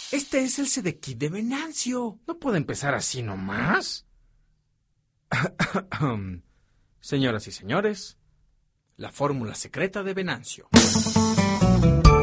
Este es el Sedekit de Venancio. No puede empezar así nomás. Señoras y señores, la fórmula secreta de Venancio.